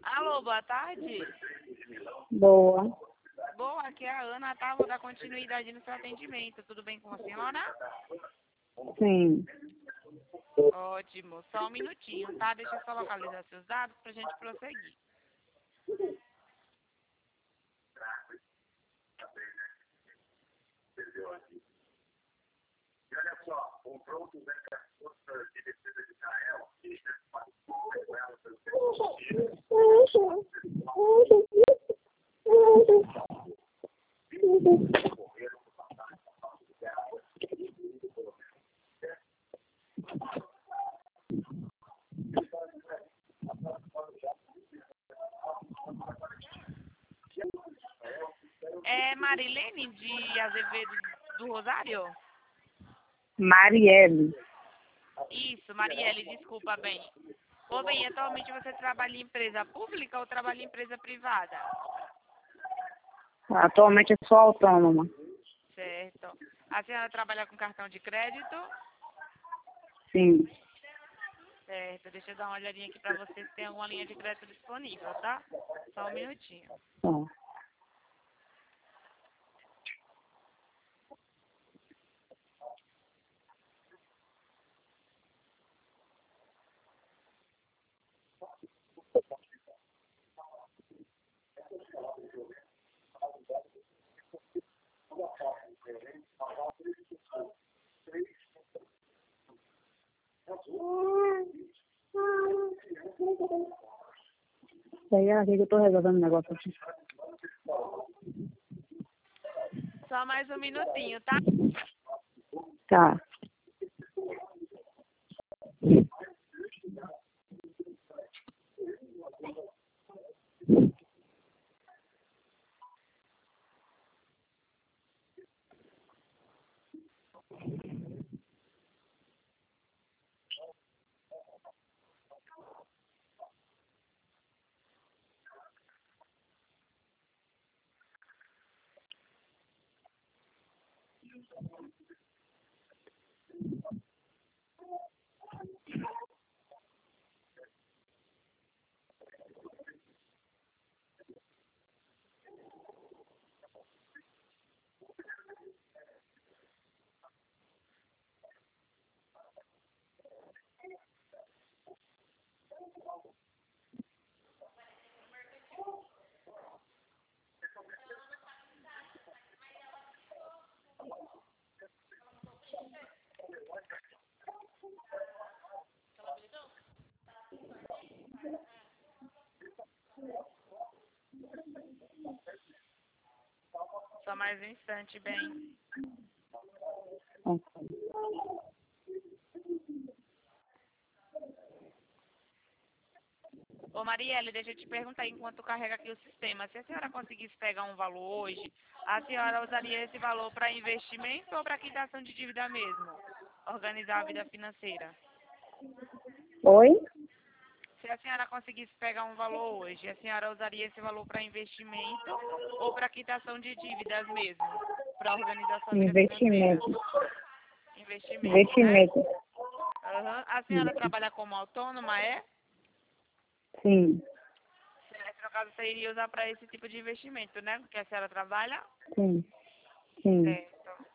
Alô, boa tarde. Boa. Bom, aqui é a Ana, tá? Vou dar continuidade no seu atendimento. Tudo bem com a senhora? Sim. Ótimo. Só um minutinho, tá? Deixa eu só localizar seus dados pra gente prosseguir. É Marilene de Azevedo do Rosário? Marielle. Isso, Marielle, desculpa, bem. Ô, bem, atualmente você trabalha em empresa pública ou trabalha em empresa privada? Atualmente eu sou autônoma. Certo. A senhora trabalha com cartão de crédito? Sim. Certo. Deixa eu dar uma olhadinha aqui pra você se tem alguma linha de crédito disponível, tá? Só um minutinho. Tá. Aí aqui que eu tô resolvendo um negócio aqui. Só mais um minutinho, tá? Tá. Só mais um instante, bem. Ô, Marielle, deixa eu te perguntar enquanto carrega aqui o sistema. Se a senhora conseguisse pegar um valor hoje, a senhora usaria esse valor para investimento ou para quitação de dívida mesmo? Organizar a vida financeira. Oi? Se a senhora conseguisse pegar um valor hoje, a senhora usaria esse valor para investimento ou para quitação de dívidas mesmo? Para organizar sua vida financeira? Investimento. Investimento, né? Investimento. Uhum. A senhora trabalha como autônoma, é? Sim. No caso, você iria usar para esse tipo de investimento, né? Porque a senhora trabalha? Sim. Sim. Certo.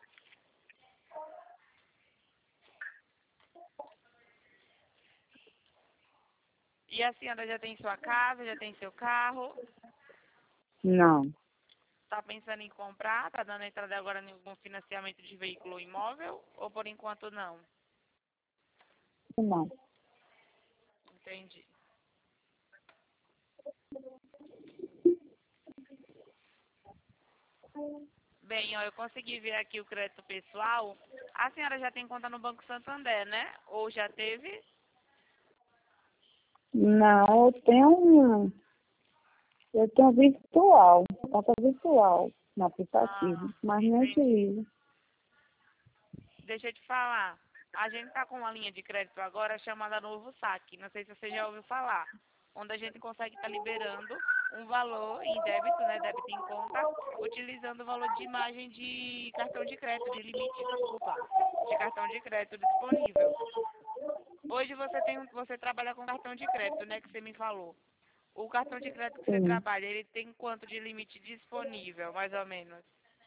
E a senhora já tem sua casa, já tem seu carro? Não. Está pensando em comprar? Está dando entrada agora em algum financiamento de veículo ou imóvel? Ou por enquanto não? Não. Entendi. Bem, ó, eu consegui ver aqui o crédito pessoal. A senhora já tem conta no Banco Santander, né? Ou já teve? Não, eu tenho virtual, conta virtual no aplicativo, mas não Entendi. utilizo. Deixa eu te falar. A gente tá com uma linha de crédito agora chamada Novo Saque. Não sei se você já ouviu falar. Onde a gente consegue estar liberando um valor em débito, né? Débito em conta, utilizando o valor de imagem de cartão de crédito, de limite, desculpa, de cartão de crédito disponível. Hoje você trabalha com cartão de crédito, né? Que você me falou. O cartão de crédito que você Sim. trabalha, ele tem quanto de limite disponível, mais ou menos?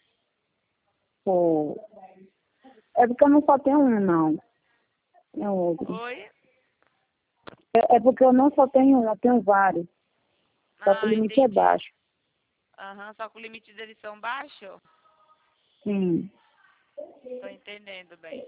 Pô. É porque eu não só tenho um, não. É outro. Oi? É porque eu não só tenho um, eu tenho vários. Só que o Ah, limite é entendi. baixo. Aham, só que o limite deles são baixo? Sim. Tô entendendo bem.